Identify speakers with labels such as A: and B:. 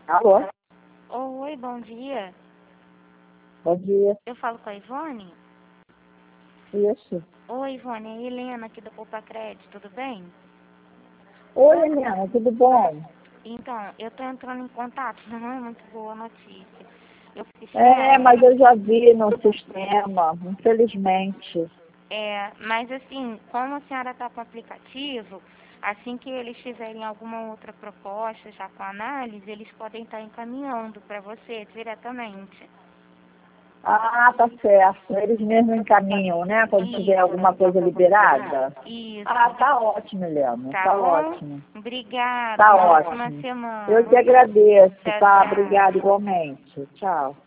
A: Alô?
B: Oi, bom dia.
A: Bom dia.
B: Eu falo com a Ivone?
A: Isso.
B: Oi, Ivone, é a Helena aqui da Poupa Crédito, tudo bem?
A: Oi, Helena, tudo bom?
B: Então, eu tô entrando em contato, não é muito boa a notícia. Eu fiquei
A: Mas eu já vi no sistema, infelizmente.
B: mas assim, como a senhora está com o aplicativo, assim que eles fizerem alguma outra proposta já com análise, eles podem estar encaminhando para você diretamente.
A: Ah, tá certo. Eles mesmos encaminham, né? Quando tiver alguma coisa liberada.
B: Isso.
A: Ah, tá ótimo, Helena.
B: Tá
A: Tá
B: bom?
A: ótimo.
B: Obrigada.
A: Tá
B: Uma ótima
A: ótimo.
B: semana.
A: Eu que agradeço,
B: Tchau,
A: tá?
B: tchau.
A: Obrigada igualmente. Tchau.